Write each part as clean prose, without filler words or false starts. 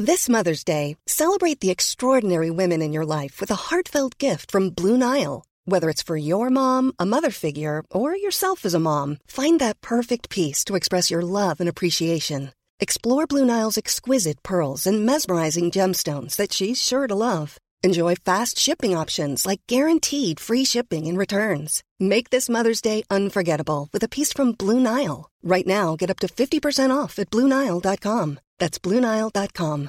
This Mother's Day, celebrate the extraordinary women in your life with a heartfelt gift from Blue Nile. Whether it's for your mom, a mother figure, or yourself as a mom, find that perfect piece to express your love and appreciation. Explore Blue Nile's exquisite pearls and mesmerizing gemstones that she's sure to love. Enjoy fast shipping options like guaranteed free shipping and returns. Make this Mother's Day unforgettable with a piece from Blue Nile. Right now, get up to 50% off at BlueNile.com. That's BlueNile.com.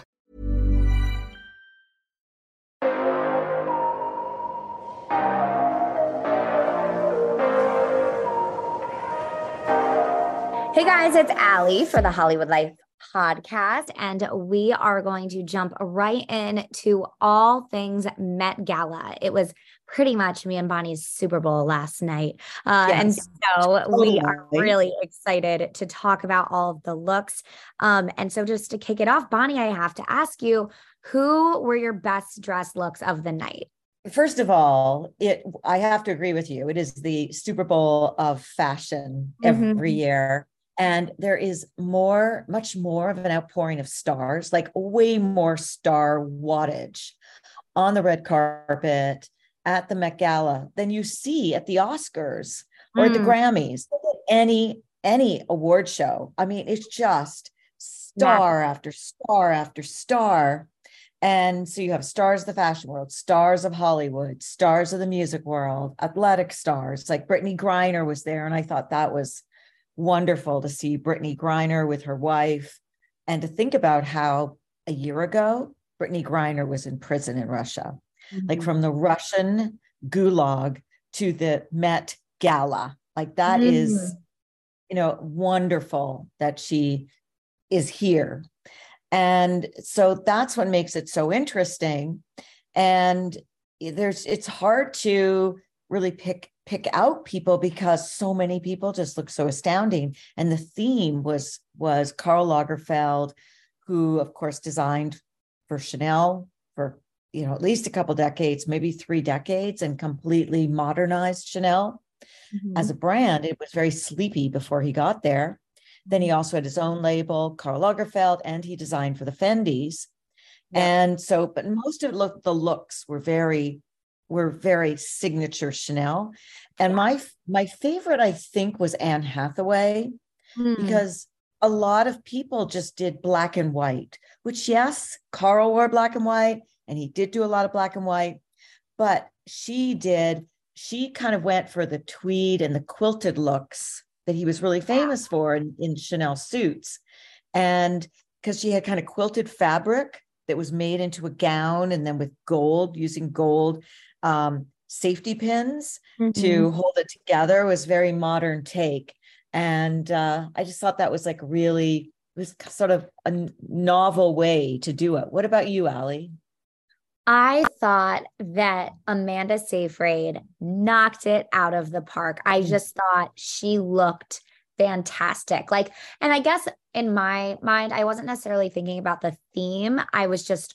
Hey guys, it's Allie for the Hollywood Life podcast, and we are going to jump right into all things Met Gala. It was pretty much me and Bonnie's Super Bowl last night. And so we are really excited to talk about all of the looks. And so just to kick it off, Bonnie, I have to ask you, who were your best dressed looks of the night? First of all, I have to agree with you. It is the Super Bowl of fashion every year. And there is much more of an outpouring of stars, like way more star wattage on the red carpet at the Met Gala than you see at the Oscars or at the Grammys, any award show. I mean, it's just star after star after star. And so you have stars of the fashion world, stars of Hollywood, stars of the music world, athletic stars, like Brittany Griner was there. And I thought that was wonderful to see Brittany Griner with her wife, and to think about how a year ago, Brittany Griner was in prison in Russia, like from the Russian gulag to the Met Gala. Like that is, wonderful that she is here. And so that's what makes it so interesting. And it's hard to really pick out people because so many people just look so astounding. And the theme was Karl Lagerfeld, who of course designed for Chanel for, at least a couple decades, maybe 3 decades, and completely modernized Chanel as a brand. It was very sleepy before he got there. Then he also had his own label, Karl Lagerfeld, and he designed for the Fendis. And so, but most of the looks were very signature Chanel. And my favorite, I think, was Anne Hathaway, because a lot of people just did black and white, which, yes, Karl wore black and white, and he did do a lot of black and white, but she kind of went for the tweed and the quilted looks that he was really famous for in Chanel suits. And because she had kind of quilted fabric that was made into a gown, and then with gold, using gold safety pins to hold it together, was very modern take. And I just thought that was it was sort of a novel way to do it. What about you, Allie? I thought that Amanda Seyfried knocked it out of the park. I just thought she looked fantastic. And I guess in my mind, I wasn't necessarily thinking about the theme. I was just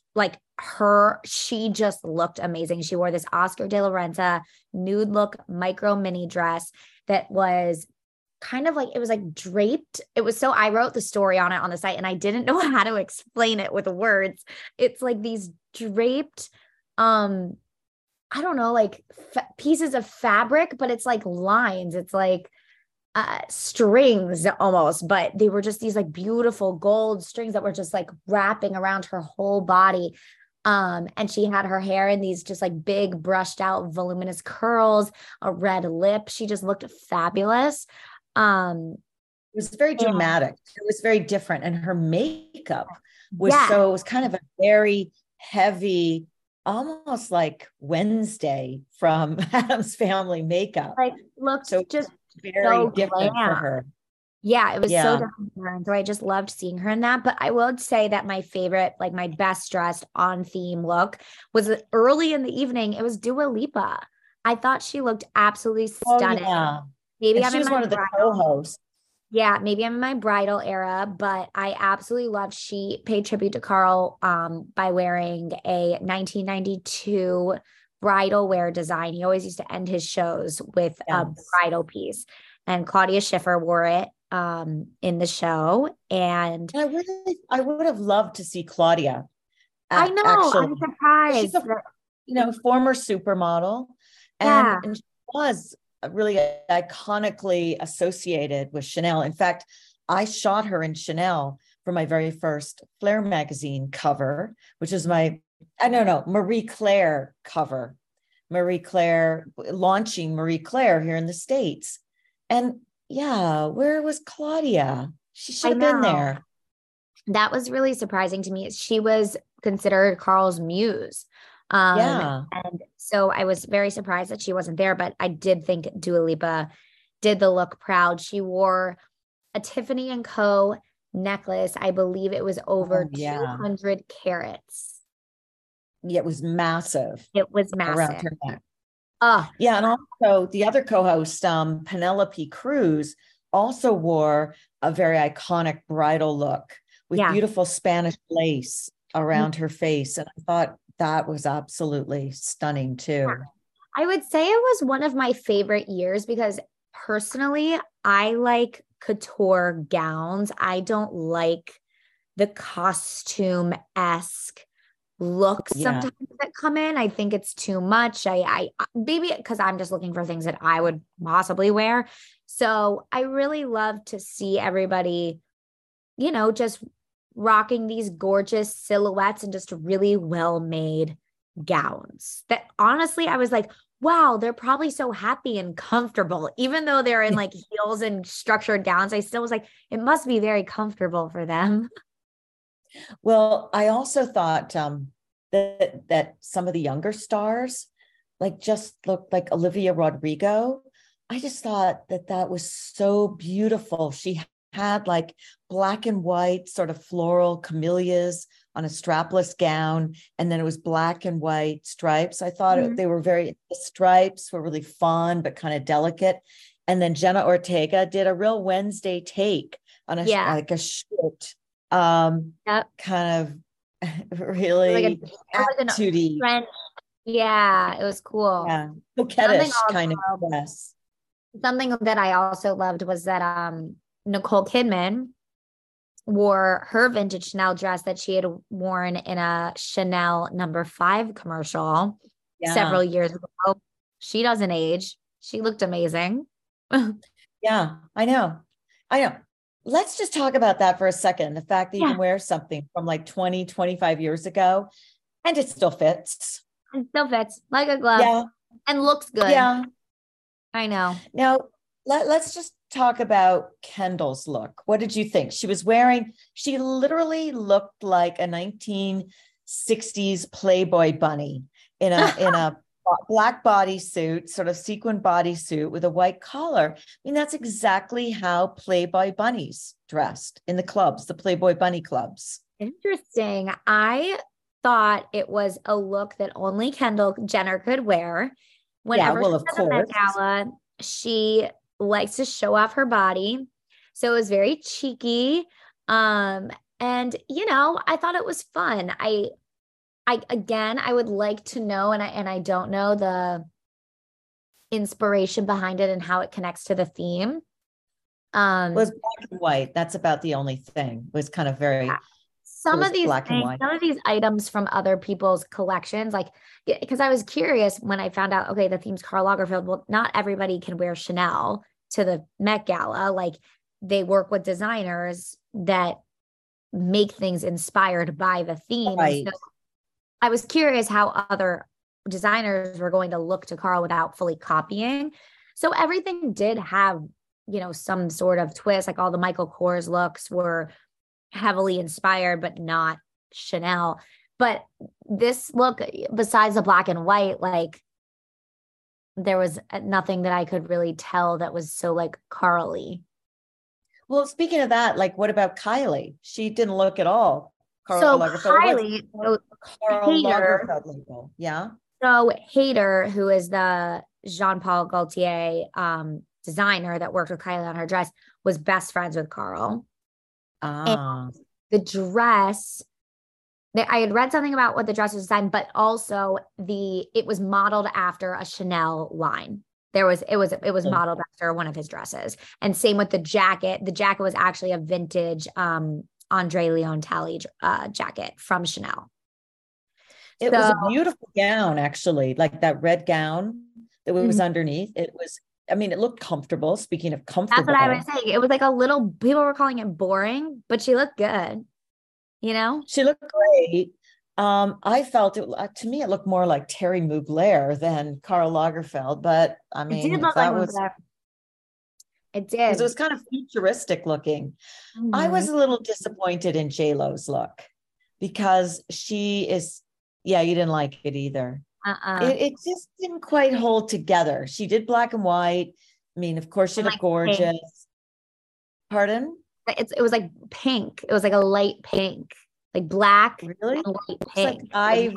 she just looked amazing. She wore this Oscar de la Renta nude look micro mini dress that was kind of it was draped. It was I wrote the story on it on the site, and I didn't know how to explain it with words. It's these draped, I don't know, pieces of fabric, but it's lines. It's strings almost, but they were just these beautiful gold strings that were just wrapping around her whole body. And she had her hair in these just big brushed out voluminous curls, a red lip. She just looked fabulous. It was very dramatic. It was very different. And her makeup was it was kind of a very heavy, almost like Wednesday from Addams Family makeup. Looked so just very so different for her. Yeah, it was so different for her. And so I just loved seeing her in that. But I would say that my favorite, my best dressed on theme look was early in the evening. It was Dua Lipa. I thought she looked absolutely stunning. Maybe she was one of the co-hosts. Yeah, maybe I'm in my bridal era, but I absolutely loved. She paid tribute to Karl by wearing a 1992 bridal wear design. He always used to end his shows with a bridal piece, and Claudia Schiffer wore it in the show. And I would have loved to see Claudia. I know, Actually, I'm surprised. she's a former supermodel, Yeah. and she was really iconically associated with Chanel. In fact, I shot her in Chanel for my very first Flair magazine cover, which is Marie Claire cover. Marie Claire, launching Marie Claire here in the States. And yeah, where was Claudia? She should have been there. That was really surprising to me. She was considered Carl's muse. Yeah. And so I was very surprised that she wasn't there, but I did think Dua Lipa did the look proud. She wore a Tiffany & Co. necklace. I believe it was over 200 carats. Yeah, it was massive. It was massive. Around her neck. Yeah. And also the other co-host, Penelope Cruz, also wore a very iconic bridal look with beautiful Spanish lace around her face. And I thought that was absolutely stunning too. I would say it was one of my favorite years because personally, I like couture gowns. I don't like the costume-esque looks sometimes that come in. I think it's too much. I maybe because I'm just looking for things that I would possibly wear. So I really love to see everybody, just rocking these gorgeous silhouettes and just really well-made gowns that honestly, I was like, wow, they're probably so happy and comfortable. Even though they're in like heels and structured gowns, I still was like, it must be very comfortable for them. Well, I also thought that some of the younger stars just looked like Olivia Rodrigo. I just thought that was so beautiful. She had like black and white sort of floral camellias on a strapless gown, and then it was black and white stripes. I thought the stripes were really fun but kind of delicate. And then Jenna Ortega did a real Wednesday take on a short kind of really attitude-y. Yeah, it was cool. Yeah, coquettish kind of dress. Something that I also loved was that Nicole Kidman wore her vintage Chanel dress that she had worn in a Chanel No. 5 commercial several years ago. She doesn't age. She looked amazing. Yeah, I know. Let's just talk about that for a second. The fact that you can wear something from like 20, 25 years ago and it still fits. It still fits like a glove and looks good. Yeah. I know. Now, let's just talk about Kendall's look. What did you think? She literally looked like a 1960s Playboy bunny in a black bodysuit, sort of sequin bodysuit with a white collar. I mean, that's exactly how Playboy bunnies dressed in the clubs, the Playboy bunny clubs. Interesting. I thought it was a look that only Kendall Jenner could wear. Whenever she's at the Met Gala, she likes to show off her body. So it was very cheeky. And, I thought it was fun. I would like to know, and I don't know the inspiration behind it and how it connects to the theme. It was black and white. That's about the only thing. It was kind of very some of these items from other people's collections, because I was curious when I found out, okay, the theme's Karl Lagerfeld. Well, not everybody can wear Chanel to the Met Gala. Like they work with designers that make things inspired by the theme. Right. So I was curious how other designers were going to look to Karl without fully copying. So everything did have, some sort of twist. Like all the Michael Kors looks were heavily inspired, but not Chanel. But this look, besides the black and white, there was nothing that I could really tell that was so Karl-y. Well, speaking of that, what about Kylie? She didn't look at all Karl Lagerfeld. Karl Lagerfeld label. Yeah. So Hader, who is the Jean Paul Gaultier designer that worked with Kylie on her dress, was best friends with Karl. And the dress, I had read something about what the dress was designed, but also it was modeled after a Chanel line It was modeled after one of his dresses. And same with the jacket. The jacket was actually a vintage Andre Leon Talley jacket from Chanel. It was a beautiful gown, actually, like that red gown that was underneath. It was, I mean, it looked comfortable. Speaking of comfortable. That's what I was saying. It was like a little, people were calling it boring, but she looked good. You know? She looked great. I felt it, to me, it looked more like Terry Mugler than Karl Lagerfeld, but I mean, it did look like Mugler. It did. It was kind of futuristic looking. I was a little disappointed in J-Lo's look because she is, yeah, you didn't like it either. It just didn't quite hold together. She did black and white. I mean, of course, she looked gorgeous. Pink. Pardon? It was like pink. It was like a light pink, like black really? And light pink. It's like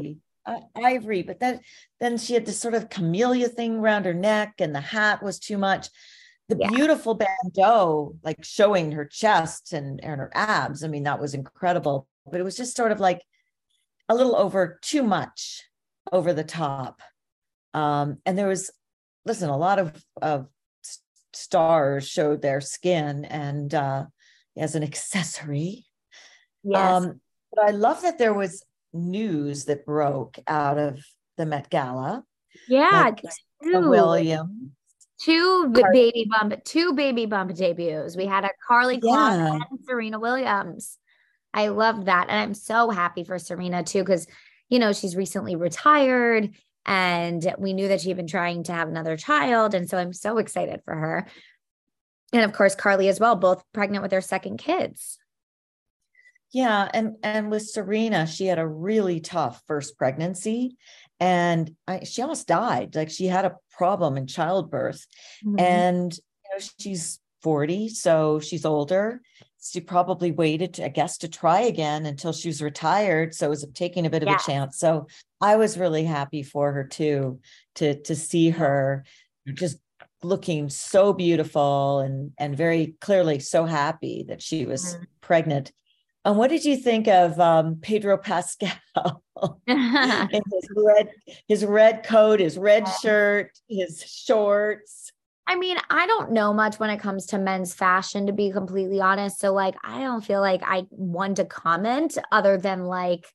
ivory. But then she had this sort of camellia thing around her neck, and the hat was too much. The beautiful bandeau, like showing her chest and her abs. I mean, that was incredible. But it was just sort of like a little too much over the top. And there was, listen, a lot of stars showed their skin and as an accessory. Yes. But I love that there was news that broke out of the Met Gala. Yeah. Like Williams. Two baby bump debuts. We had a Karlie Kloss and Serena Williams. I love that. And I'm so happy for Serena too, because, you know, she's recently retired and we knew that she had been trying to have another child. And so I'm so excited for her. And of course, Karlie as well, both pregnant with their second kids. Yeah. And with Serena, she had a really tough first pregnancy and she almost died. Like she had a problem in childbirth and, you know, she's 40, so she's older. She probably waited, to try again until she was retired. So it was taking a bit of a chance. So I was really happy for her too, to see her just looking so beautiful and very clearly so happy that she was pregnant. And what did you think of Pedro Pascal in his red coat, his red shirt, his shorts? I mean, I don't know much when it comes to men's fashion, to be completely honest. So like, I don't feel like I want to comment other than like,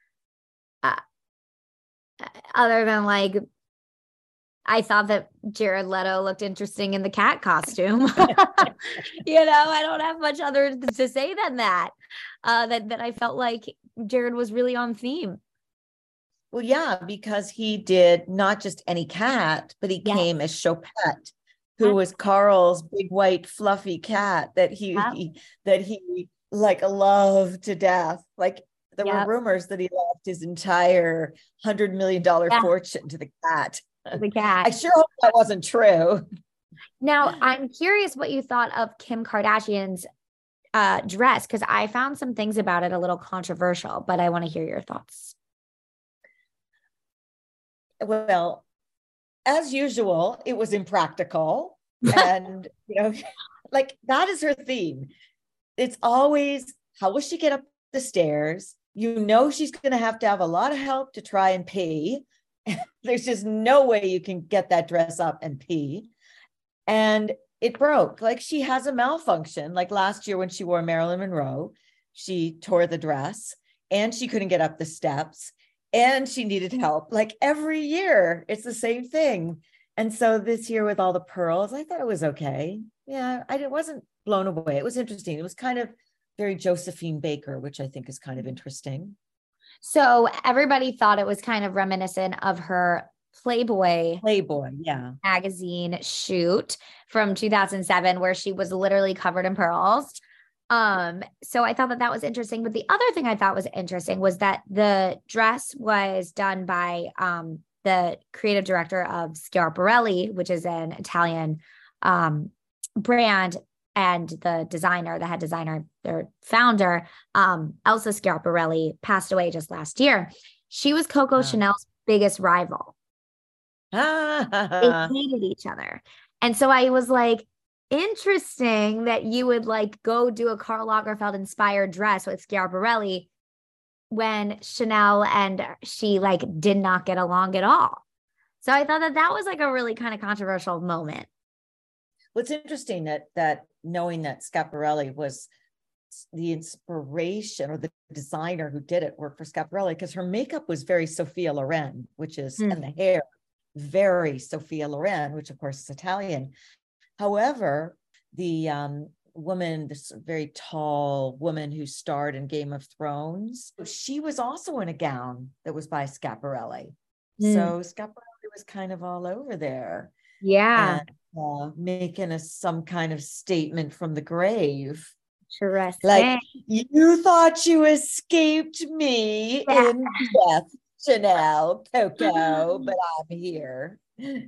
I thought that Jared Leto looked interesting in the cat costume. You know, I don't have much other to say than that. That I felt like Jared was really on theme. Well, yeah, because he did not just any cat, but he came as Chopette, who was Karl's big white fluffy cat that he like loved to death. Like there were rumors that he left his entire $100 million fortune to the cat. The cat. I sure hope that wasn't true. Now, I'm curious what you thought of Kim Kardashian's dress, because I found some things about it a little controversial, but I want to hear your thoughts. Well, as usual, it was impractical. And, you know, like that is her theme. It's always, how will she get up the stairs? You know, she's going to have a lot of help to try and pee. There's just no way you can get that dress up and pee. And it broke. Like she has a malfunction. Like last year when she wore Marilyn Monroe, she tore the dress and she couldn't get up the steps and she needed help. Like every year, it's the same thing. And so this year with all the pearls, I thought it was okay. Yeah, I wasn't blown away. It was interesting. It was kind of very Josephine Baker, which I think is kind of interesting. So everybody thought it was kind of reminiscent of her Playboy magazine shoot from 2007, where she was literally covered in pearls. So I thought that was interesting. But the other thing I thought was interesting was that the dress was done by the creative director of Schiaparelli, which is an Italian brand, and the head designer, their founder, Elsa Schiaparelli, passed away just last year. She was Coco Chanel's biggest rival. They hated each other. And so I was like, interesting that you would like go do a Karl Lagerfeld inspired dress with Schiaparelli when Chanel and she like did not get along at all. So I thought that that was like a really kind of controversial moment. What's interesting that knowing that Schiaparelli was the inspiration, or the designer who did it worked for Schiaparelli, because her makeup was very Sophia Loren, which is, and the hair very Sophia Loren, which of course is Italian. However, the woman, this very tall woman who starred in Game of Thrones, she was also in a gown that was by Schiaparelli. So Schiaparelli was kind of all over there. Yeah. And making some kind of statement from the grave. Interesting. Like, you thought you escaped me in death, Chanel, Coco, but I'm here.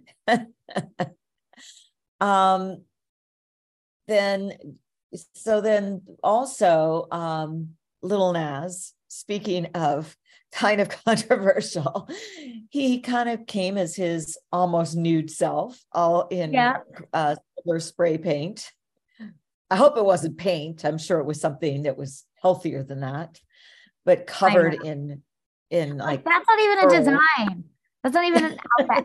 Then also Lil Nas, speaking of kind of controversial, he kind of came as his almost nude self, all in silver spray paint. I hope it wasn't paint. I'm sure it was something that was healthier than that, but covered in like, that's not even a design. That's not even an outfit.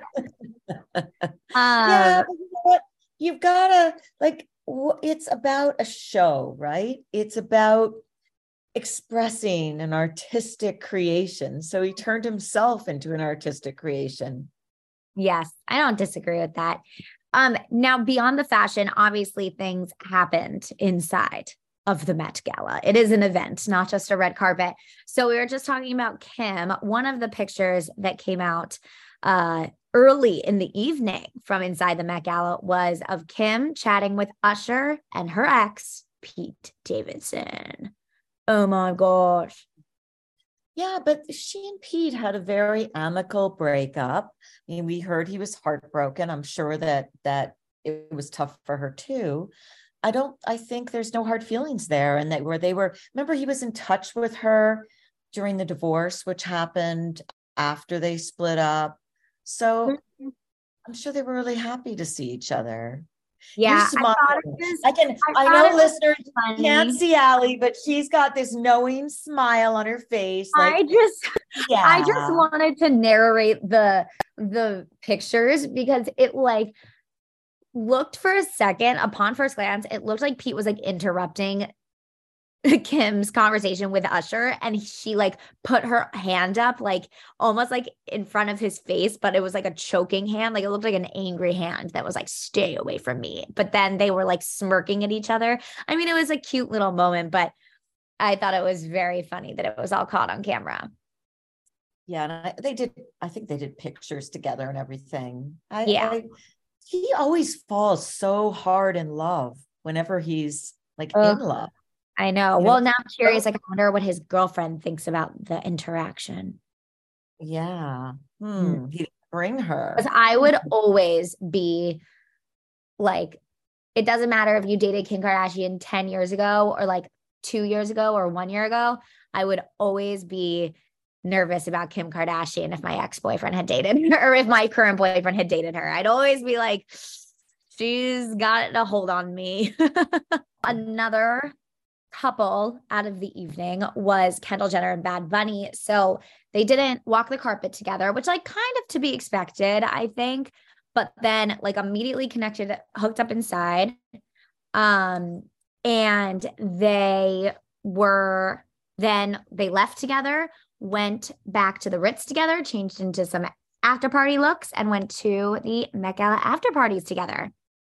Yeah, but you know what? You've got to, like, it's about a show, right? It's about expressing an artistic creation. So he turned himself into an artistic creation. Yes, I don't disagree with that. Now, beyond the fashion, obviously things happened inside of the Met Gala. It is an event, not just a red carpet. So we were just talking about Kim. One of the pictures that came out early in the evening from inside the Met Gala was of Kim chatting with Usher and her ex, Pete Davidson. Oh my gosh. Yeah, but she and Pete had a very amicable breakup. I mean, we heard he was heartbroken. I'm sure that it was tough for her too. I think there's no hard feelings there. And remember, he was in touch with her during the divorce, which happened after they split up. So I'm sure they were really happy to see each other. Yeah, I know listeners can't see Allie, but she's got this knowing smile on her face. Like, I just wanted to narrate the pictures because it like looked for a second, upon first glance, it looked like Pete was like interrupting Kim's conversation with Usher, and she like put her hand up like almost like in front of his face, but it was like a choking hand. Like it looked like an angry hand that was like, stay away from me. But then they were like smirking at each other. I mean, it was a cute little moment, but I thought it was very funny that it was all caught on camera. Yeah, and I think they did pictures together and everything. He always falls so hard in love whenever he's like in love. I know. Well, now I'm curious. Like, I wonder what his girlfriend thinks about the interaction. Yeah. He didn't bring her. Because I would always be like, it doesn't matter if you dated Kim Kardashian 10 years ago or like 2 years ago or 1 year ago. I would always be nervous about Kim Kardashian if my ex-boyfriend had dated her, or if my current boyfriend had dated her. I'd always be like, she's got a hold on me. Another couple out of the evening was Kendall Jenner and Bad Bunny. So they didn't walk the carpet together, which like kind of to be expected, I think, but then like immediately connected, hooked up inside. And they left together, went back to the Ritz together, changed into some after party looks, and went to the Met Gala after parties together.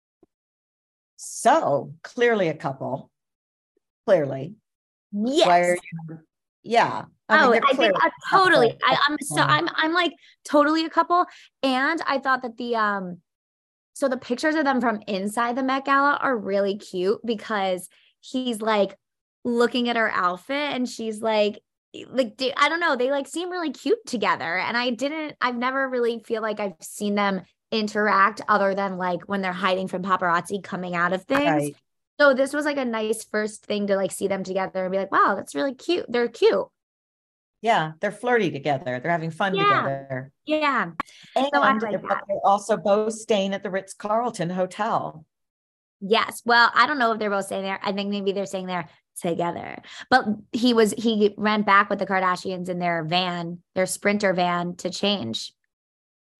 So clearly a couple. Clearly. Yes. Yeah. I think totally. I'm like totally a couple. And I thought that so the pictures of them from inside the Met Gala are really cute because he's like looking at her outfit and she's like, I don't know. They like seem really cute together. And I've never really feel like I've seen them interact other than like when they're hiding from paparazzi coming out of things. Right. So this was like a nice first thing to like see them together and be like, wow, that's really cute. They're cute. Yeah, they're flirty together. They're having fun together. Yeah. And so they're also both staying at the Ritz-Carlton Hotel. Yes. Well, I don't know if they're both staying there. I think maybe they're staying there together. But he ran back with the Kardashians in their Sprinter van to change.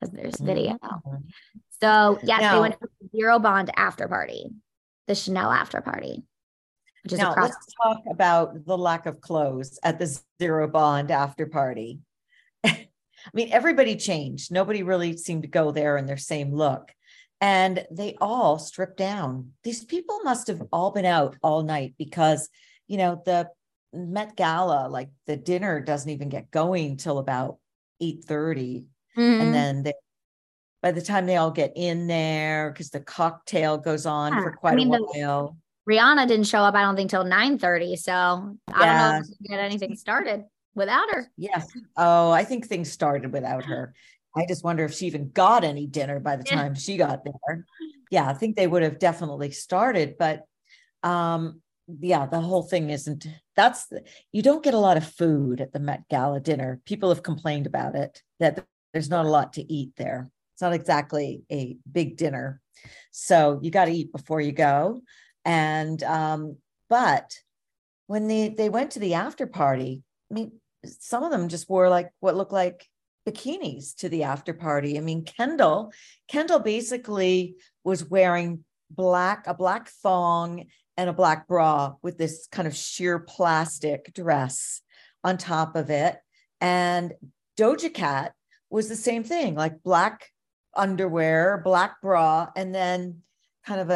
because there's video. Mhm. So yes, they Now, went to the Zero Bond after party, the Chanel after party, which is now across. let's talk about the lack of clothes at the Zero Bond after party. I mean, everybody changed. Nobody really seemed to go there in their same look. And they all stripped down. These people must have all been out all night because, the Met Gala, like the dinner doesn't even get going till about 8:30. And then by the time they all get in there, because the cocktail goes on for quite a while. Rihanna didn't show up, I don't think, till 9:30. So I don't know if we can get anything started without her. Yes. Oh, I think things started without her. I just wonder if she even got any dinner by the time she got there. Yeah, I think they would have definitely started, but the whole thing you don't get a lot of food at the Met Gala dinner. People have complained about it, that there's not a lot to eat there. It's not exactly a big dinner. So you got to eat before you go. And, but when they went to the after party, I mean, some of them just wore like what looked like bikinis to the after party. I mean, Kendall basically was wearing a black thong and a black bra with this kind of sheer plastic dress on top of it. And Doja Cat was the same thing, like black underwear, black bra, and then kind of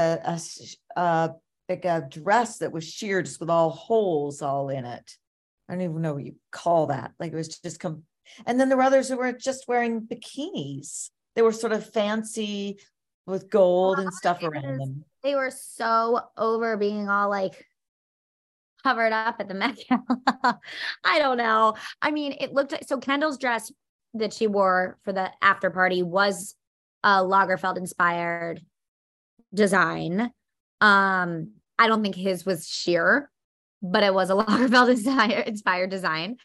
a dress that was sheer, just with all holes all in it. I don't even know what you call that. Like it was just and then there were others who were just wearing bikinis. They were sort of fancy with gold and stuff around them. They were so over being all like covered up at the Met Gala. I don't know. I mean, it looked like, so Kendall's dress that she wore for the after party was a Lagerfeld inspired design. I don't think his was sheer, but it was a Lagerfeld inspired design.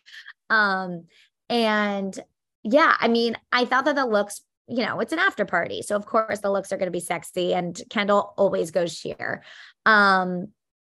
And yeah, I mean, I thought that the looks, it's an after party. So of course the looks are going to be sexy, and Kendall always goes sheer. And,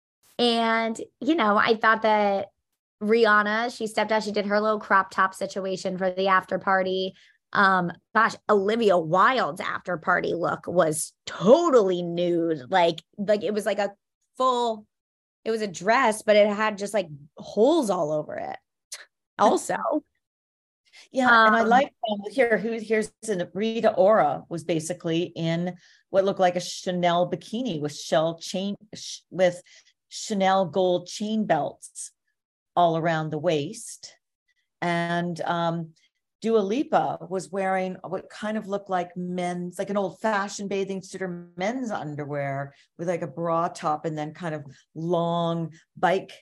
I thought that Rihanna, she stepped out, she did her little crop top situation for the after party. Olivia Wilde's after party look was totally nude. Like it was like it was a dress, but it had just like holes all over it also. Yeah. And I like here's Rita Ora was basically in what looked like a Chanel bikini with Chanel gold chain belts all around the waist. And Dua Lipa was wearing what kind of looked like men's, like an old fashioned bathing suit or men's underwear with like a bra top, and then kind of long bike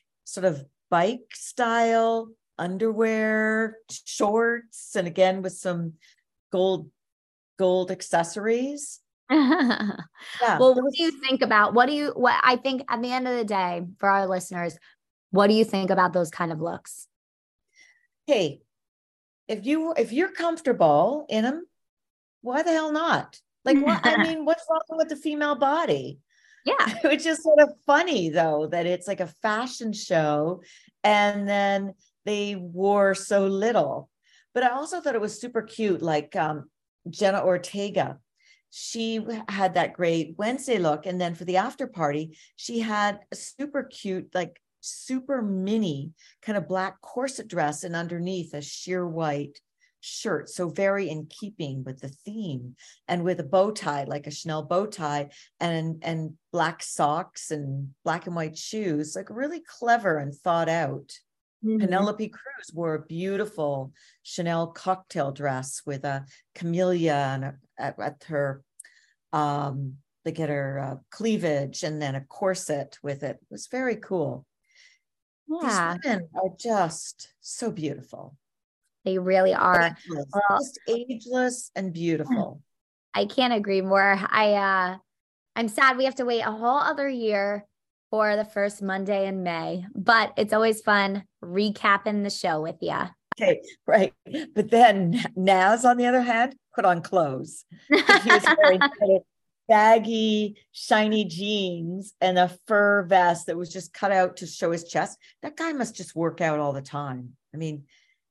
style underwear, shorts, and again with some gold accessories. Yeah. Well, what do you think about what I think at the end of the day, for our listeners, what do you think about those kind of looks? Hey, if you're comfortable in them, why the hell not? Like, what? I mean, what's wrong with the female body? Yeah. It's just sort of funny though, that it's like a fashion show and then they wore so little. But I also thought it was super cute. Like Jenna Ortega, she had that great Wednesday look. And then for the after party, she had a super cute, like super mini kind of black corset dress, and underneath a sheer white shirt. So very in keeping with the theme, and with a bow tie, like a Chanel bow tie, and black socks and black and white shoes, like really clever and thought out. Mm-hmm. Penelope Cruz wore a beautiful Chanel cocktail dress with a camellia at her like at her cleavage, and then a corset with it. It was very cool. Yeah. These women are just so beautiful. They really are. Just ageless and beautiful. I can't agree more. I'm sad we have to wait a whole other year for the first Monday in May, but it's always fun recapping the show with you. Okay, right. But then Naz, on the other hand, put on clothes. He was wearing baggy, shiny jeans and a fur vest that was just cut out to show his chest. That guy must just work out all the time. I mean,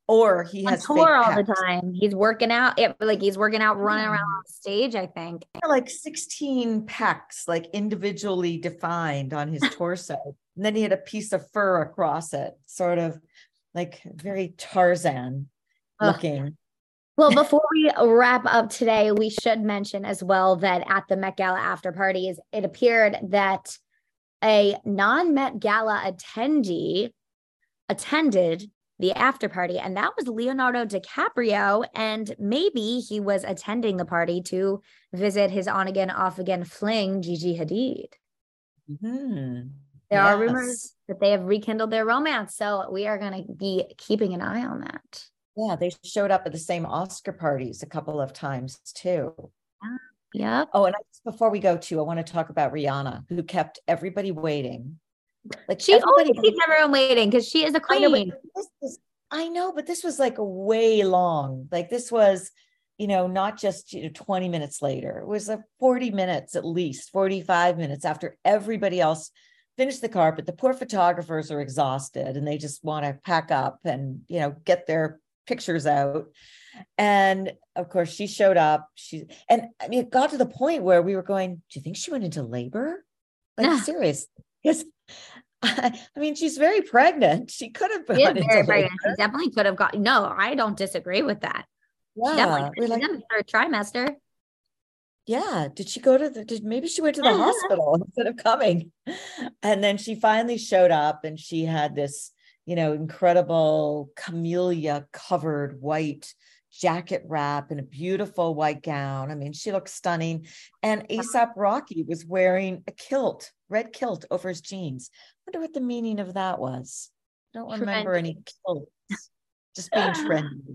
or he on has tour fake all the pecs. time. He's working out. He's working out, running around on stage, I think. Like 16 pecs, like individually defined on his torso. And then he had a piece of fur across it, sort of like very Tarzan looking. Well, before we wrap up today, we should mention as well that at the Met Gala after parties, it appeared that a non-Met Gala attendee attended the after party, and that was Leonardo DiCaprio, and maybe he was attending the party to visit his on-again, off-again fling, Gigi Hadid. Mm-hmm. There are rumors that they have rekindled their romance, so we are going to be keeping an eye on that. Yeah, they showed up at the same Oscar parties a couple of times too. Yeah. Oh, and before we go to, I want to talk about Rihanna, who kept everybody waiting. Like she always keeps everyone waiting because she is a queen. I know, but this was like way long. Like this was, not just 20 minutes later. It was 40 minutes at least, 45 minutes after everybody else finished the carpet. The poor photographers are exhausted and they just want to pack up and, get their pictures out. And of course she showed up. It got to the point where we were going, do you think she went into labor? Like serious? Because she's very pregnant. She could have been very pregnant. She definitely could have got. No, I don't disagree with that. Yeah, we're like third trimester. Yeah, did she go to maybe she went to the hospital instead of coming? And then she finally showed up, and she had this, incredible camellia covered white jacket wrap and a beautiful white gown. She looked stunning. And A$AP Rocky was wearing a red kilt over his jeans. I wonder what the meaning of that was. I don't remember any kilts. Just being trendy.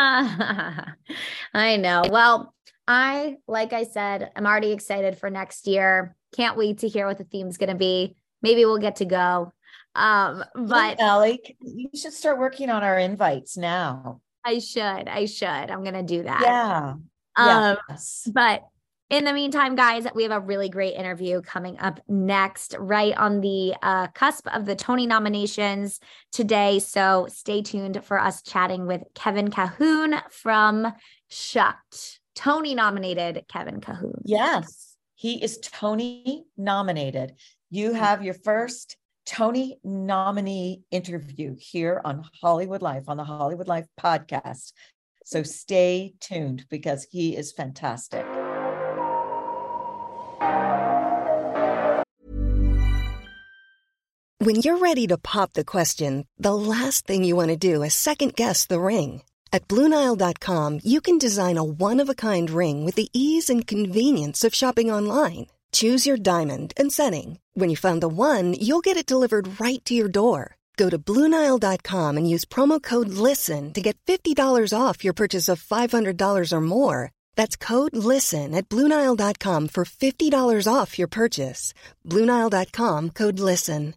I know. Well, like I said, I'm already excited for next year. Can't wait to hear what the theme's going to be. Maybe we'll get to go. But Allie, you should start working on our invites now. I should. I'm going to do that. Yeah. Yes. But in the meantime, guys, we have a really great interview coming up next, right on the cusp of the Tony nominations today. So stay tuned for us chatting with Kevin Cahoon from Shucked. Tony nominated Kevin Cahoon. Yes, he is Tony nominated. You have your first Tony nominee interview here on Hollywood Life, on the Hollywood Life podcast. So stay tuned because he is fantastic. When you're ready to pop the question, the last thing you want to do is second guess the ring. At BlueNile.com, you can design a one-of-a-kind ring with the ease and convenience of shopping online. Choose your diamond and setting. When you find the one, you'll get it delivered right to your door. Go to BlueNile.com and use promo code LISTEN to get $50 off your purchase of $500 or more. That's code LISTEN at BlueNile.com for $50 off your purchase. BlueNile.com, code LISTEN.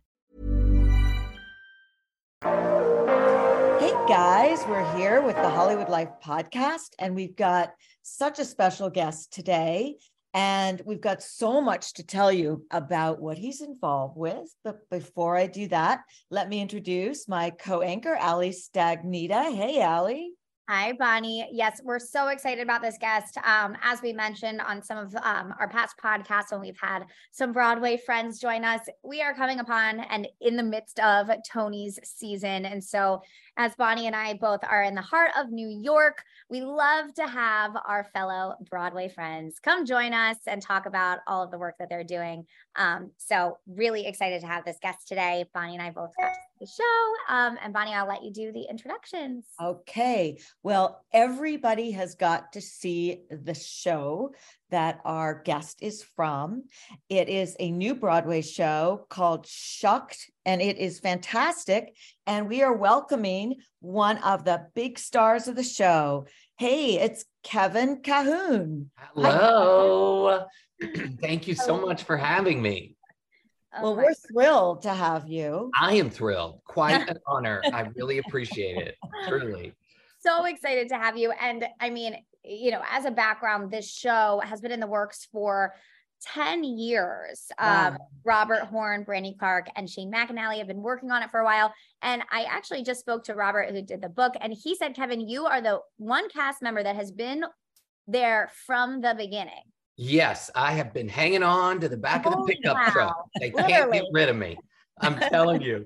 Hey guys, we're here with the Hollywood Life podcast, and we've got such a special guest today. And we've got so much to tell you about what he's involved with. But before I do that, let me introduce my co-anchor, Allie Stagnita. Hey, Allie. Hi, Bonnie. Yes, we're so excited about this guest. As we mentioned on some of our past podcasts, when we've had some Broadway friends join us, we are coming upon and in the midst of Tony's season. And so as Bonnie and I both are in the heart of New York, we love to have our fellow Broadway friends come join us and talk about all of the work that they're doing. So really excited to have this guest today. Bonnie and I both got to the show. And Bonnie, I'll let you do the introductions. Okay. Well, everybody has got to see the show that our guest is from. It is a new Broadway show called Shucked, and it is fantastic. And we are welcoming one of the big stars of the show. Hey, it's Kevin Cahoon. Hello. Thank you so much for having me. Well, we're thrilled to have you. I am thrilled. Quite an honor. I really appreciate it. Truly. So excited to have you. And as a background, this show has been in the works for 10 years. Wow. Robert Horn, Brandy Clark, and Shane McAnally have been working on it for a while. And I actually just spoke to Robert, who did the book, and he said, Kevin, you are the one cast member that has been there from the beginning. Yes, I have been hanging on to the back of the pickup truck. They can't Literally. get rid of me. I'm telling you.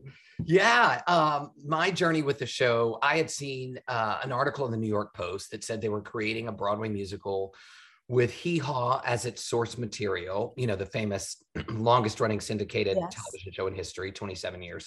Yeah, my journey with the show, I had seen an article in the New York Post that said they were creating a Broadway musical with Hee Haw as its source material, you know, the famous longest running syndicated television show in history, 27 years.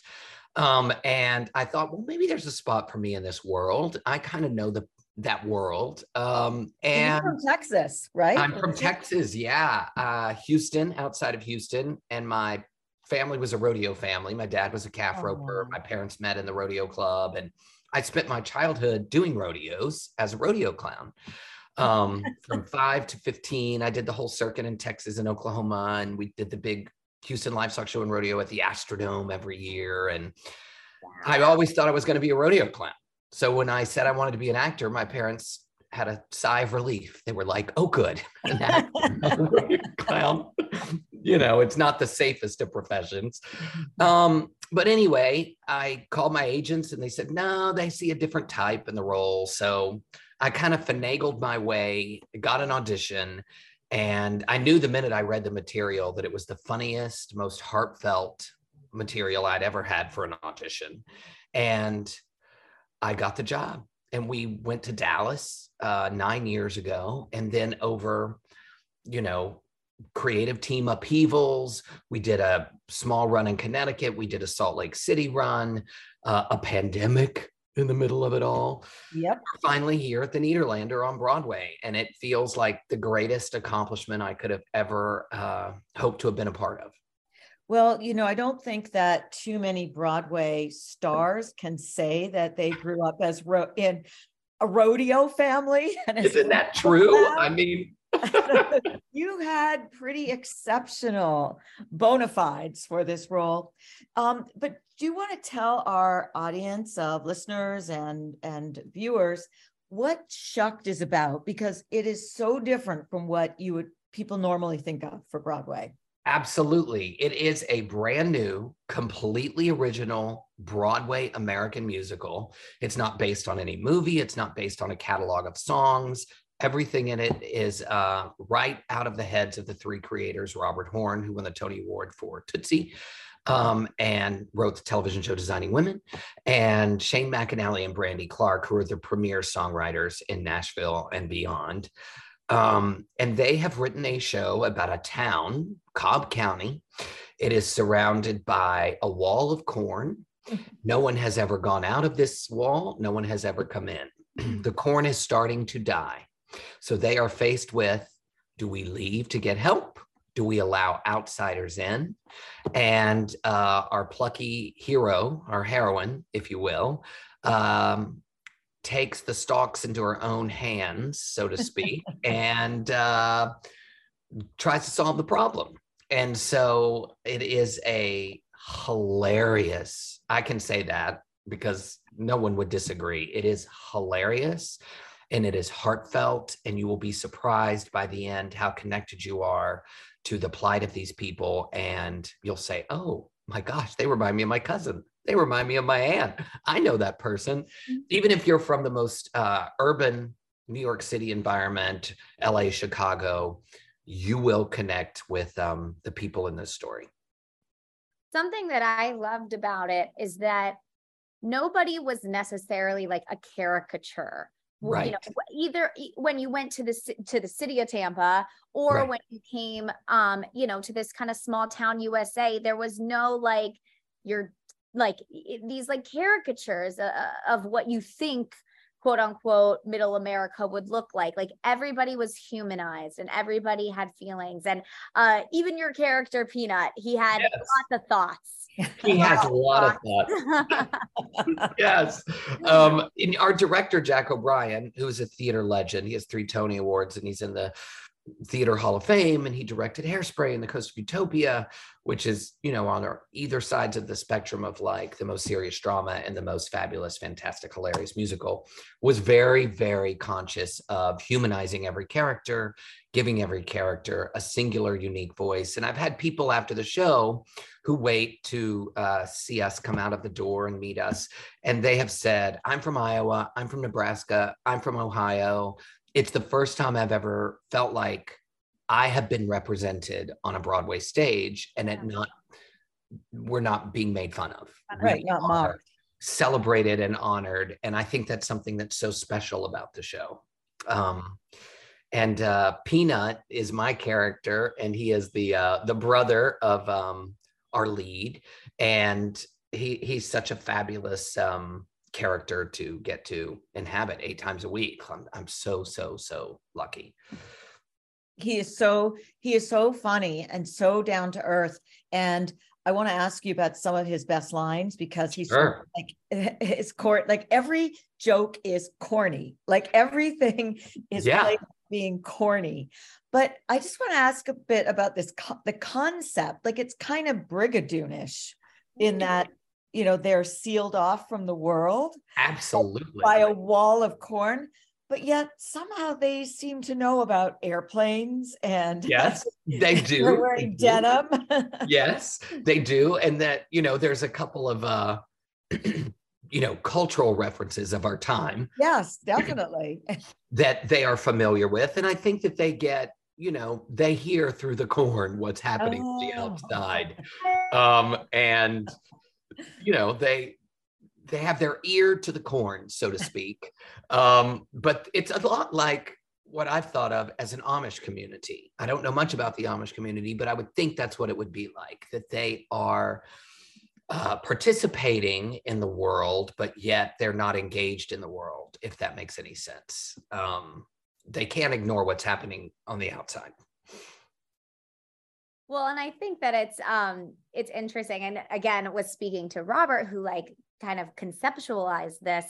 And I thought, well, maybe there's a spot for me in this world. I kind of know that world. And you're from Texas, right? I'm from Texas. Yeah. Houston, outside of Houston. And my family was a rodeo family. My dad was a calf roper. My parents met in the rodeo club. And I spent my childhood doing rodeos as a rodeo clown. From 5 to 15, I did the whole circuit in Texas and Oklahoma. And we did the big Houston Livestock Show and Rodeo at the Astrodome every year. And I always thought I was going to be a rodeo clown. So when I said I wanted to be an actor, my parents had a sigh of relief. They were like, oh, good. An actor, clown. You know, it's not the safest of professions. But anyway, I called my agents and they said, no, they see a different type in the role. So I kind of finagled my way, got an audition. And I knew the minute I read the material that it was the funniest, most heartfelt material I'd ever had for an audition. And I got the job. And we went to Dallas 9 years ago. And then over, you know, creative team upheavals, we did a small run in Connecticut. We did a Salt Lake City run, a pandemic in the middle of it all. Yep. We're finally here at the Nederlander on Broadway. And it feels like the greatest accomplishment I could have ever hoped to have been a part of. Well, you know, I don't think that too many Broadway stars can say that they grew up as in a rodeo family. And isn't that true? I mean, you had pretty exceptional bona fides for this role. But do you want to tell our audience of listeners and viewers what Shucked is about? Because it is so different from what people normally think of for Broadway. Absolutely. It is a brand new, completely original Broadway American musical. It's not based on any movie. It's not based on a catalog of songs. Everything in it is right out of the heads of the three creators, Robert Horn, who won the Tony Award for Tootsie, and wrote the television show Designing Women, and Shane McAnally and Brandy Clark, who are the premier songwriters in Nashville and beyond. And they have written a show about a town, Cobb County. It is surrounded by a wall of corn. No one has ever gone out of this wall. No one has ever come in. The corn is starting to die. So they are faced with, do we leave to get help? Do we allow outsiders in? And our plucky hero, our heroine, if you will, takes the stalks into her own hands, so to speak, and tries to solve the problem. And so it is a hilarious, I can say that because no one would disagree. It is hilarious and it is heartfelt, and you will be surprised by the end how connected you are to the plight of these people. And you'll say, oh my gosh, they remind me of my cousin. They remind me of my aunt. I know that person. Even if you're from the most urban New York City environment, LA, Chicago, you will connect with the people in this story. Something that I loved about it is that nobody was necessarily like a caricature. Right. You know, either when you went to the city of Tampa or Right. when you came, you know, to this kind of small town USA, there was no like these like caricatures of what you think, quote unquote, middle America would look like. Like everybody was humanized and everybody had feelings. And even your character, Peanut, he had lots of thoughts. He has a lot of thoughts. Yes. In our director, Jack O'Brien, who is a theater legend, he has 3 Tony Awards and he's in the Theater Hall of Fame, and he directed Hairspray and The Coast of Utopia, which is, on either sides of the spectrum of like the most serious drama and the most fabulous, fantastic, hilarious musical, was very, very conscious of humanizing every character, giving every character a singular, unique voice. And I've had people after the show who wait to see us come out of the door and meet us. And they have said, I'm from Iowa, I'm from Nebraska, I'm from Ohio. It's the first time I've ever felt like I have been represented on a Broadway stage and we're not being made fun of. Right, not mocked. Celebrated and honored. And I think that's something that's so special about the show. And Peanut is my character, and he is the brother of our lead. And he's such a fabulous character to get to inhabit 8 times a week. I'm so lucky. He is so funny and so down to earth. And I want to ask you about some of his best lines, because he's sure. like his court, like every joke is corny, like everything is played being corny. But I just want to ask a bit about this, the concept, like it's kind of Brigadoonish in that, they're sealed off from the world. Absolutely. By a wall of corn, but yet somehow they seem to know about airplanes, and yes, they do. They're wearing denim. Yes, they do. And that, there's a couple of, cultural references of our time. Yes, definitely. That they are familiar with. And I think that they get, they hear through the corn what's happening on the outside. And they have their ear to the corn, so to speak. But it's a lot like what I've thought of as an Amish community. I don't know much about the Amish community, but I would think that's what it would be like, that they are participating in the world, but yet they're not engaged in the world, if that makes any sense. They can't ignore what's happening on the outside. Well, and I think that it's interesting. And again, was speaking to Robert, who like kind of conceptualized this.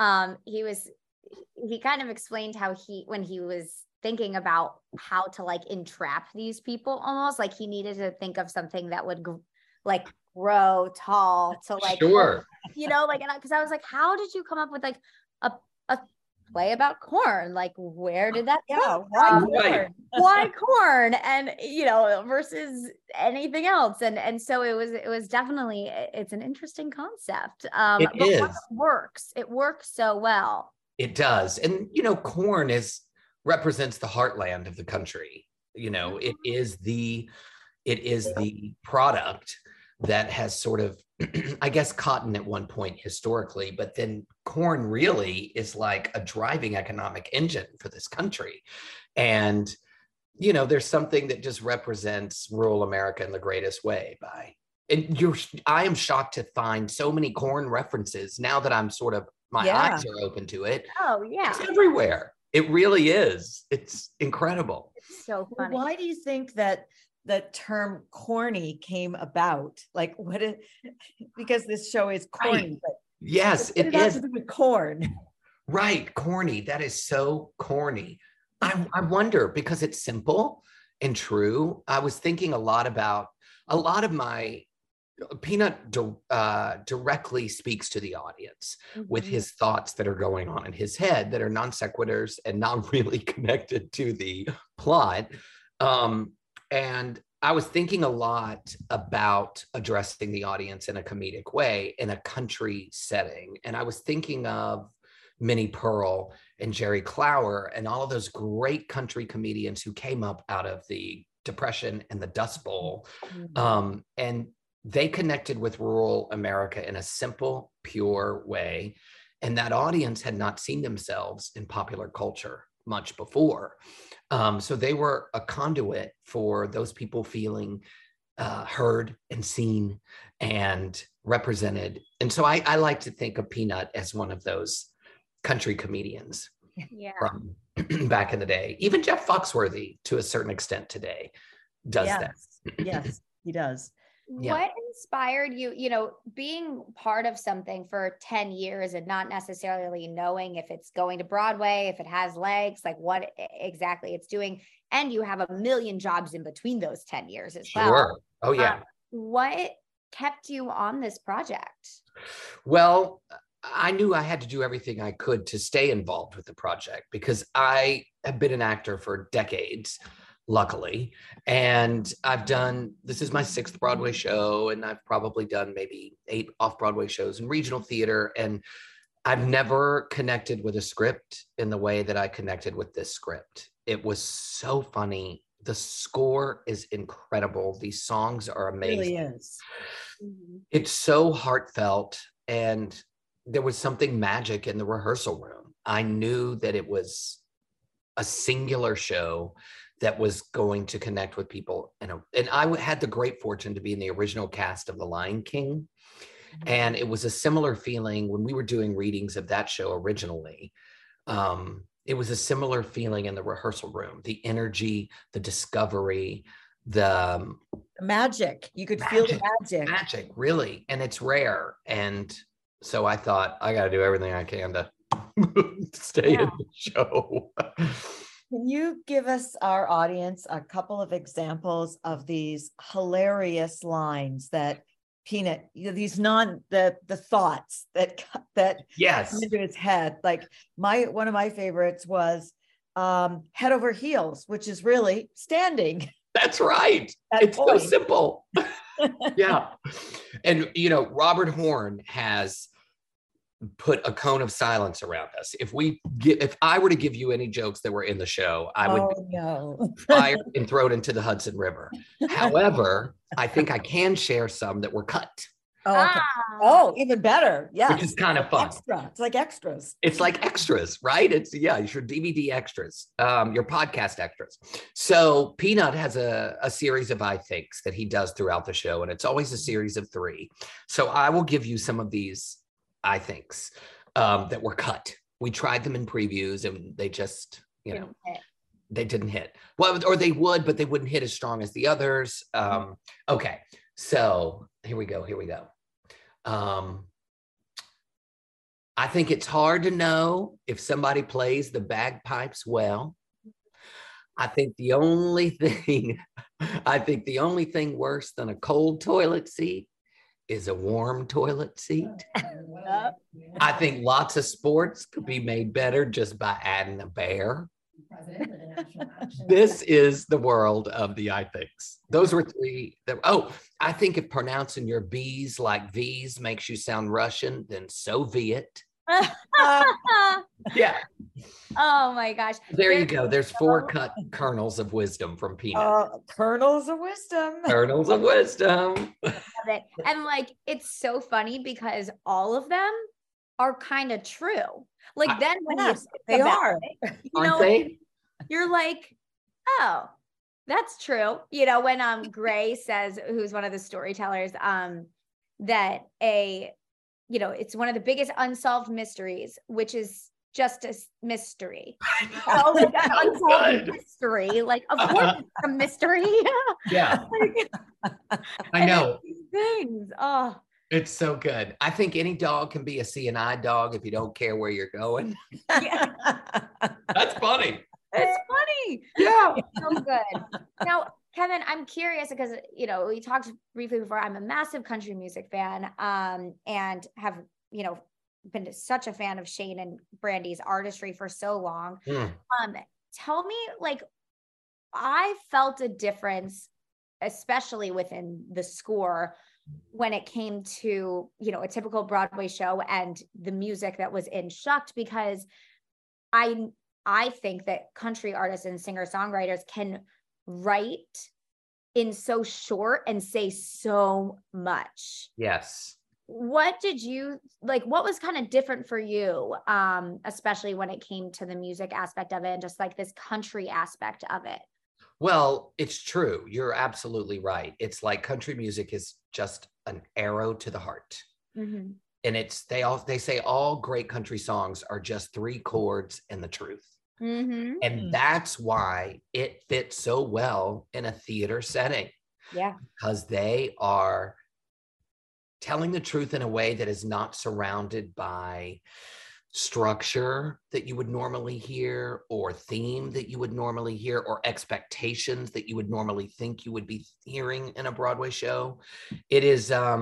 He kind of explained how when he was thinking about how to like entrap these people, almost like he needed to think of something that would like grow tall to like, sure. Because I was like, how did you come up with like a play about corn? Like, where did that come from? Right. Why corn? And versus anything else. And so it was definitely, it's an interesting concept. It is. It works so well. It does. And corn represents the heartland of the country. It is the product that has sort of, I guess cotton at one point historically, but then corn really is like a driving economic engine for this country. And, there's something that just represents rural America in the greatest way I am shocked to find so many corn references now that I'm sort of, my eyes are open to it. Oh yeah. It's everywhere. It really is. It's incredible. It's so funny. Why do you think that the term corny came about? Like because this show is corny. Right. But yes, it has to do with corn. Right. Corny. That is so corny. I wonder, because it's simple and true. I was thinking a lot of my Peanut directly speaks to the audience with his thoughts that are going on in his head that are non sequiturs and not really connected to the plot. And I was thinking a lot about addressing the audience in a comedic way in a country setting. And I was thinking of Minnie Pearl and Jerry Clower and all of those great country comedians who came up out of the Depression and the Dust Bowl. And they connected with rural America in a simple, pure way. And that audience had not seen themselves in popular culture much before. So they were a conduit for those people feeling heard and seen and represented. And so I like to think of Peanut as one of those country comedians from back in the day. Even Jeff Foxworthy, to a certain extent today, does that. Yes, he does. What inspired you, being part of something for 10 years and not necessarily knowing if it's going to Broadway, if it has legs, like what exactly it's doing. And you have a million jobs in between those 10 years as well. Sure. Oh, yeah. What kept you on this project? Well, I knew I had to do everything I could to stay involved with the project because I have been an actor for decades, luckily. And this is my 6th Broadway show, and I've probably done maybe 8 off-Broadway shows in regional theater. And I've never connected with a script in the way that I connected with this script. It was so funny. The score is incredible. These songs are amazing. It really is. It's so heartfelt, and there was something magic in the rehearsal room. I knew that it was a singular show that was going to connect with people. And I had the great fortune to be in the original cast of The Lion King. And it was a similar feeling when we were doing readings of that show originally. It was a similar feeling in the rehearsal room, the energy, the discovery, the magic. You could feel the magic. Magic, really. And it's rare. And so I thought, I got to do everything I can to stay in the show. Can you give us, our audience, a couple of examples of these hilarious lines that Peanut, these the thoughts that yes come into his head? Like one of my favorites was head over heels, which is really standing. That's right. It's so simple. Yeah. And, Robert Horn has put a cone of silence around us. If I were to give you any jokes that were in the show, I would be fired and thrown into the Hudson River. However, I think I can share some that were cut. Oh, okay. Oh, even better. Yeah. Which is kind of fun. It's like extras. It's like extras, right? It's your DVD extras, your podcast extras. So Peanut has a series of I thinks that he does throughout the show, and it's always a series of 3. So I will give you some of these I thinks that were cut. We tried them in previews, and they just, they didn't hit. Well, or they would, but they wouldn't hit as strong as the others. Okay, so here we go. I think it's hard to know if somebody plays the bagpipes well. I think the only thing worse than a cold toilet seat is a warm toilet seat. I think lots of sports could be made better just by adding a bear. This is the world of the I thinks. Those were 3. I think if pronouncing your B's like V's makes you sound Russian, then Soviet. Yeah. Oh my gosh. There you go. There's 4 cut kernels of wisdom from Peanut. Kernels of wisdom. Kernels of wisdom. And it's so funny because all of them are kind of true. Then when they are, aren't they? You're like, oh, that's true. When Gray says, who's one of the storytellers, that it's one of the biggest unsolved mysteries, which is just a mystery. Unsolved mystery. Of course it's a mystery. Yeah. I know. These things. Oh. It's so good. I think any dog can be a CNI dog if you don't care where you're going. Yeah. That's funny. It's funny. Yeah. So good. Now, Kevin, I'm curious because, we talked briefly before. I'm a massive country music fan and have, been such a fan of Shane and Brandy's artistry for so long. Tell me, I felt a difference, especially within the score when it came to, a typical Broadway show and the music that was in Shucked, because I think that country artists and singer-songwriters can write in so short and say so much. Yes. What did you what was kind of different for you, especially when it came to the music aspect of it and just this country aspect of it? Well, it's true. You're absolutely right. It's like country music is just an arrow to the heart. Mm-hmm. And they say all great country songs are just 3 chords and the truth. Mm-hmm. And that's why it fits so well in a theater setting. Yeah. Because they are telling the truth in a way that is not surrounded by structure that you would normally hear, or theme that you would normally hear, or expectations that you would normally think you would be hearing in a Broadway show. It is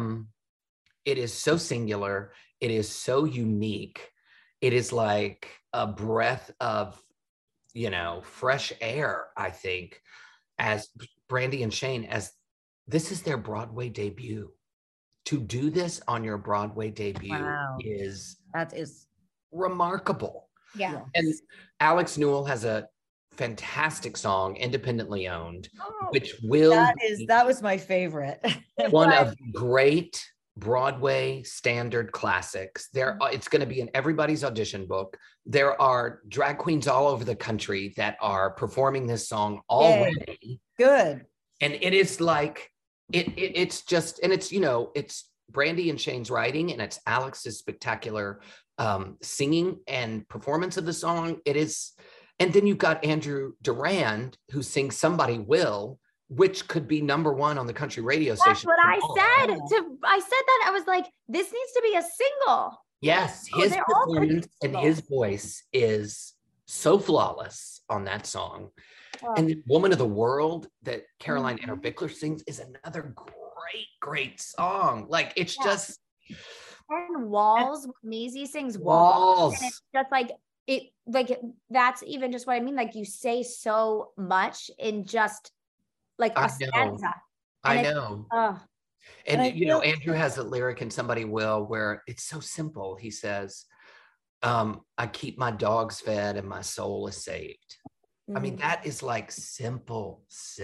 so singular. It is so unique. It is like a breath of, fresh air, I think, as Brandy and Shane, as this is their Broadway debut. To do this on your Broadway debut that is remarkable. Yeah. And Alex Newell has a fantastic song, independently owned, which that was my favorite. One of great Broadway standard classics. It's going to be in everybody's audition book. There are drag queens all over the country that are performing this song already. Yay. Good. And it is like, it's just, and it's, it's Brandy and Shane's writing, and it's Alex's spectacular singing and performance of the song. It is. And then you've got Andrew Durand, who sings Somebody Will, which could be number one on the country radio station. That's what I said. I said that. I was like, this needs to be a single. Yes, his performance and his voice is so flawless on that song. Oh. And the Woman of the World that Caroline Anner Bickler sings is another great song. Like, it's just. And Walls, Maisie sings Walls. And it's just like, that's even just what I mean. Like, you say so much in just like a stanza. I know. And Andrew has a lyric in Somebody Will where it's so simple. He says, I keep my dogs fed and my soul is saved. I mean, that is like simple.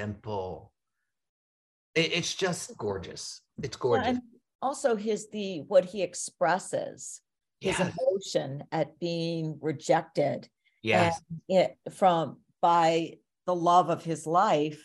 It's just gorgeous. It's gorgeous. And also what he expresses, his emotion at being rejected. Yes. By the love of his life,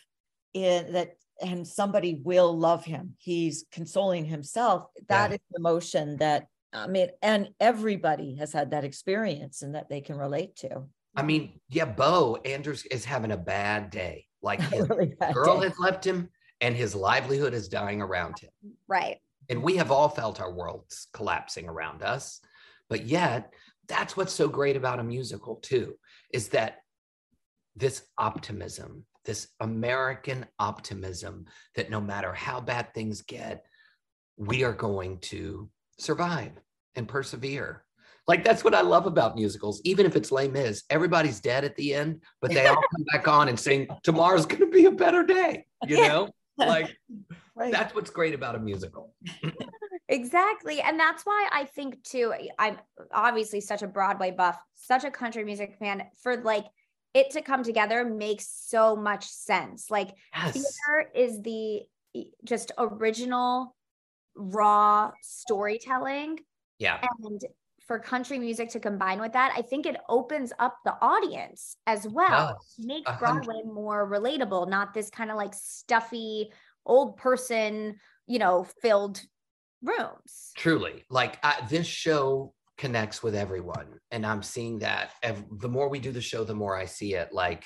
and somebody will love him. He's consoling himself. That is the emotion that, and everybody has had that experience and that they can relate to. I mean, Bo Andrews is having a bad day. Like, his girl has left him and his livelihood is dying around him. Right. And we have all felt our worlds collapsing around us. But yet, that's what's so great about a musical too, is that this optimism, this American optimism, that no matter how bad things get, we are going to survive and persevere. Like, that's what I love about musicals. Even if it's Les Mis, everybody's dead at the end, but they all come back on and sing, tomorrow's going to be a better day, Like, right. That's what's great about a musical. Exactly. And that's why I think too, I'm obviously such a Broadway buff, such a country music fan, for like it to come together makes so much sense. Like, theater is the just original raw storytelling. Yeah. And for country music to combine with that, I think it opens up the audience as well. Makes Broadway more relatable, not this kind of like stuffy old person, filled rooms. Truly. Like, this show connects with everyone. And I'm seeing that the more we do the show, the more I see it. Like,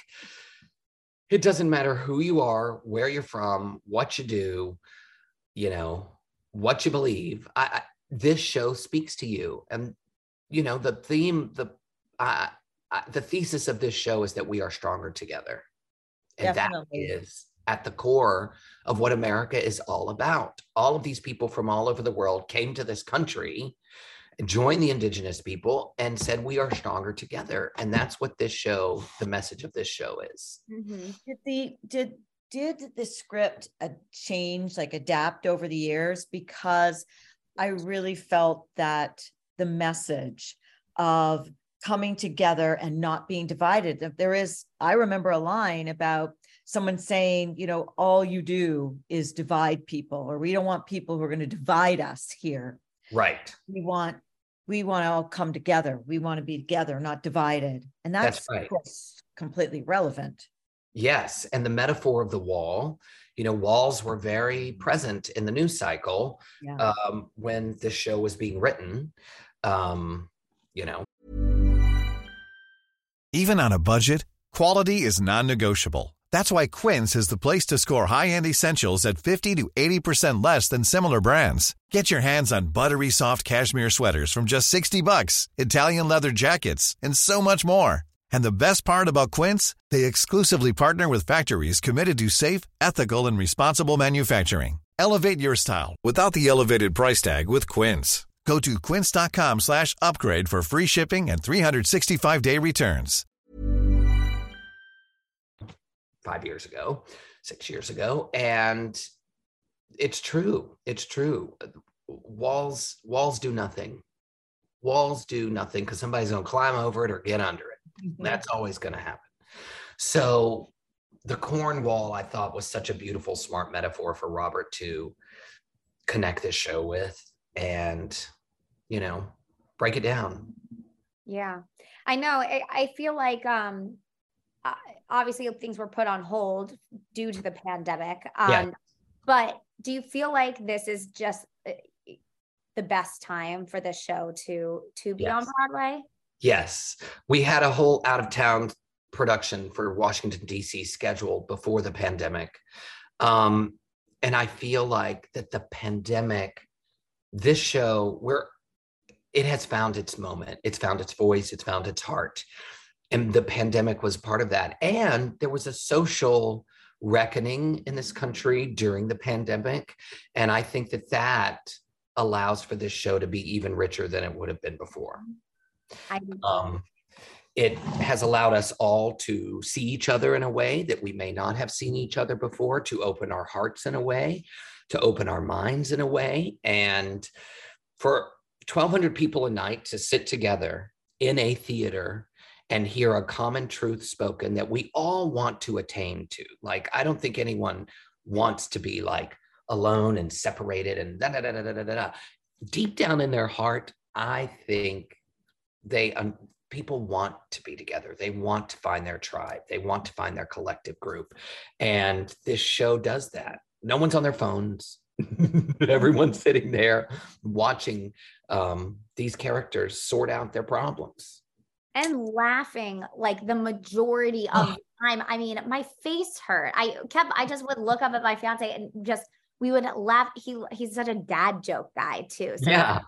it doesn't matter who you are, where you're from, what you do, what you believe. This show speaks to you. And, the theme, the thesis of this show is that we are stronger together. And Definitely. That is at the core of what America is all about. All of these people from all over the world came to this country, joined the indigenous people, and said, we are stronger together. And that's what this show, the message of this show is. Mm-hmm. Did the script change, like adapt over the years? Because I really felt that the message of coming together and not being divided. I remember a line about someone saying, all you do is divide people, or we don't want people who are going to divide us here. Right. We want to all come together. We want to be together, not divided. And that's right. Of course, completely relevant. Yes. And the metaphor of the wall, walls were very present in the news cycle when this show was being written, Even on a budget, quality is non-negotiable. That's why Quince is the place to score high-end essentials at 50 to 80% less than similar brands. Get your hands on buttery soft cashmere sweaters from just $60, Italian leather jackets, and so much more. And the best part about Quince, they exclusively partner with factories committed to safe, ethical, and responsible manufacturing. Elevate your style without the elevated price tag with Quince. Go to quince.com/upgrade for free shipping and 365-day returns. 5 years ago, 6 years ago. And it's true. It's true. Walls do nothing. Walls do nothing because somebody's going to climb over it or get under it. Mm-hmm. That's always going to happen. So the corn wall, I thought, was such a beautiful, smart metaphor for Robert to connect this show with and, break it down. Yeah, I know. I feel like, obviously things were put on hold due to the pandemic. But do you feel like this is just the best time for the show to be on Broadway? Yes. We had a whole out of town production for Washington, D.C. scheduled before the pandemic. And I feel like that the pandemic, this show, it has found its moment. It's found its voice. It's found its heart. And the pandemic was part of that. And there was a social reckoning in this country during the pandemic. And I think that allows for this show to be even richer than it would have been before. It has allowed us all to see each other in a way that we may not have seen each other before, to open our hearts in a way, to open our minds in a way. And for 1,200 people a night to sit together in a theater and hear a common truth spoken that we all want to attain to. Like, I don't think anyone wants to be like alone and separated and da-da-da-da-da-da. Deep down in their heart, I think people want to be together. They want to find their tribe. They want to find their collective group. And this show does that. No one's on their phones. Everyone's sitting there watching these characters sort out their problems. And laughing like the majority of the time. I mean, my face hurt. I just would look up at my fiance and we would laugh. He's such a dad joke guy too. So yeah.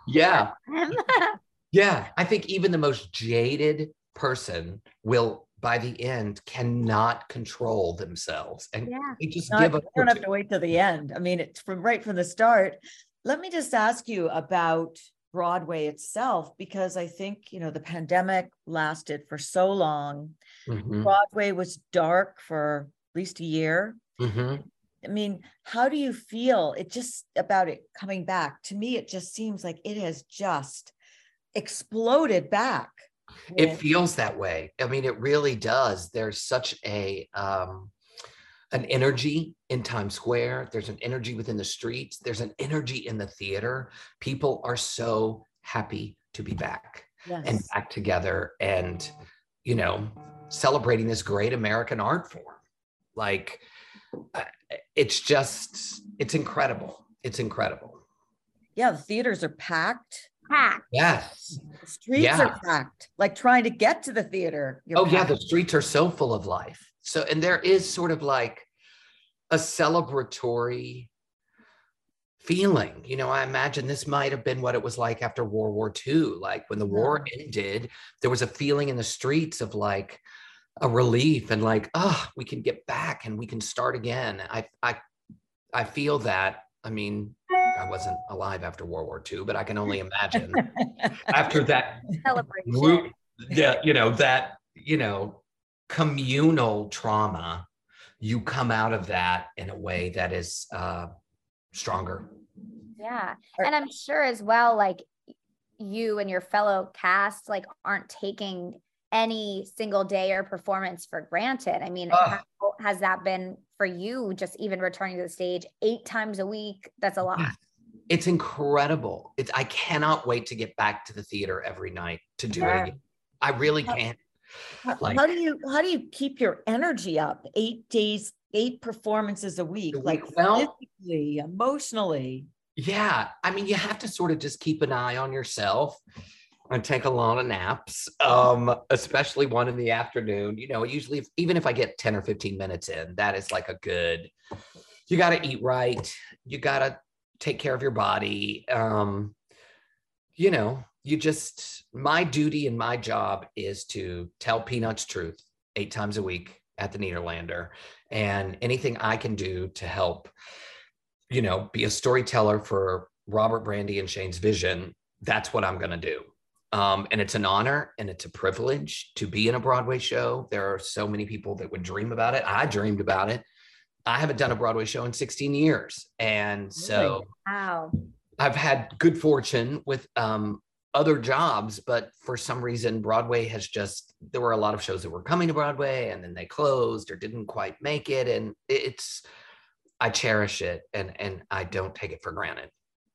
Yeah. I think even the most jaded person will, by the end, cannot control themselves. And they just give up. You don't have to wait till the end. I mean, it's right from the start. Let me just ask you about Broadway itself, because I think, the pandemic lasted for so long. Mm-hmm. Broadway was dark for at least a year. Mm-hmm. I mean, how do you feel about it coming back? To me, it just seems like it has just exploded back. It feels that way. I mean, it really does. There's such an energy in Times Square. There's an energy within the streets. There's an energy in the theater. People are so happy to be back and back together and, celebrating this great American art form. Like, it's incredible. It's incredible. Yeah. The theaters are packed. Yes. The streets are packed, like trying to get to the theater. The streets are so full of life. So, and there is sort of like a celebratory feeling. I imagine this might have been what it was like after World War II. Like when the war ended, there was a feeling in the streets of like a relief and like, we can get back and we can start again. I feel that. I mean, I wasn't alive after World War II, but I can only imagine after that celebration. Communal trauma, you come out of that in a way that is stronger. Yeah. And I'm sure as well, like you and your fellow cast, like aren't taking any single day or performance for granted. I mean, how has that been for you? Just even returning to the stage 8 times a week. That's a lot. It's incredible. I cannot wait to get back to the theater every night to do it again. I really can't. How do you keep your energy up? 8 days, 8 performances a week, like physically, emotionally. Yeah. I mean, you have to sort of just keep an eye on yourself I take a lot of naps, especially one in the afternoon. You know, usually, even if I get 10 or 15 minutes in, that is like a good, you got to eat right. You got to take care of your body. You know, my duty and my job is to tell Peanuts truth 8 times a week at the Nederlander, and anything I can do to help, you know, be a storyteller for Robert, Brandy, and Shane's vision, that's what I'm going to do. And it's an honor and it's a privilege to be in a Broadway show. There are so many people that would dream about it. I dreamed about it. I haven't done a Broadway show in 16 years. And so wow. I've had good fortune with other jobs, but for some reason, Broadway there were a lot of shows that were coming to Broadway and then they closed or didn't quite make it. And I cherish it and I don't take it for granted.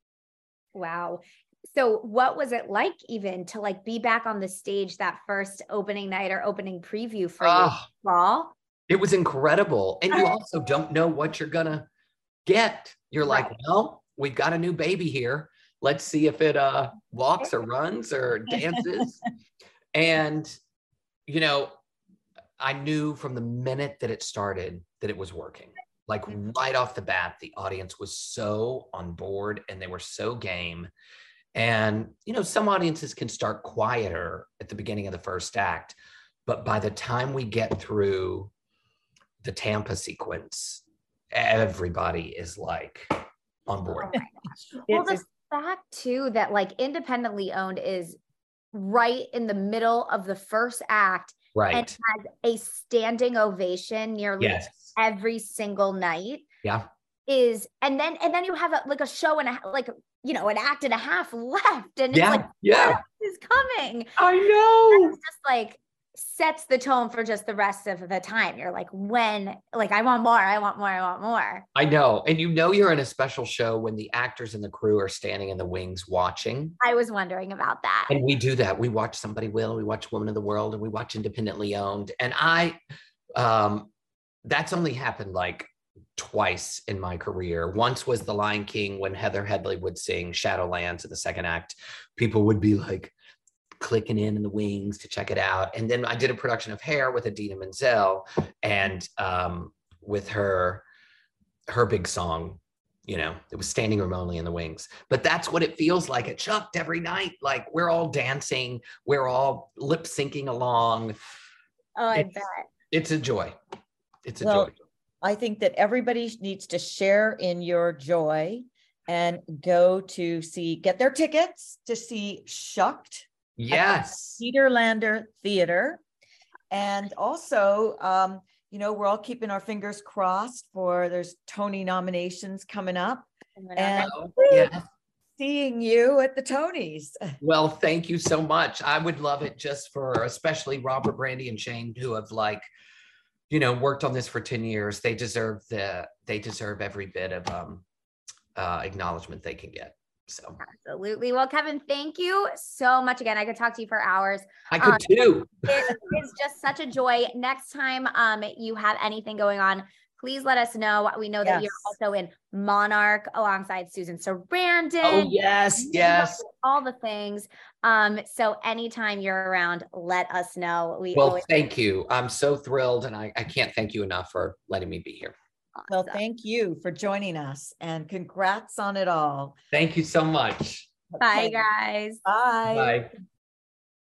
Wow. So what was it like even to like be back on the stage that first opening night or opening preview for you, Paul? It was incredible. And you also don't know what you're going to get. You're like, well, we've got a new baby here. Let's see if it walks or runs or dances. And, you know, I knew from the minute that it started that it was working. Like right off the bat, the audience was so on board and they were so game. And, you know, some audiences can start quieter at the beginning of the first act, but by the time we get through the Tampa sequence, everybody is like on board. Oh my gosh. Well, the fact too that like Independently Owned is right in the middle of the first act, right, and has a standing ovation nearly every single night. Yeah. And then you have like a show and you know, an act and a half left, and it's like, what is coming? I know. And it's just like sets the tone for just the rest of the time. You're like, I want more, I want more, I want more. I know. And you know, you're in a special show when the actors and the crew are standing in the wings watching. I was wondering about that. And we do that. We watch Somebody Will, we watch Woman of the World, and we watch Independently Owned. And that's only happened like twice in my career. Once was The Lion King, when Heather Headley would sing Shadowlands in the second act. People would be like clicking in the wings to check it out. And then I did a production of Hair with Idina Menzel, and with her big song, you know, it was Standing Room Only in the Wings. But that's what it feels like at Chucked every night. Like we're all dancing, we're all lip syncing along. Oh, I bet. It's a joy. It's a joy. I think that everybody needs to share in your joy and go to get their tickets to see Shucked. Yes. Nederlander Theater. And also, you know, we're all keeping our fingers crossed there's Tony nominations coming up. And seeing you at the Tonys. Well, thank you so much. I would love it just for especially Robert, Brandy, and Shane, who have you know, worked on this for 10 years. They deserve every bit of acknowledgement they can get. So absolutely. Well, Kevin, thank you so much again. I could talk to you for hours. I could too. It is just such a joy. Next time you have anything going on, please let us know. We know that you're also in Monarch alongside Susan Sarandon. Oh, yes. All the things. So anytime you're around, let us know. Thank you. I'm so thrilled, and I can't thank you enough for letting me be here. Awesome. Well, thank you for joining us, and congrats on it all. Thank you so much. Bye, guys. Bye. Bye.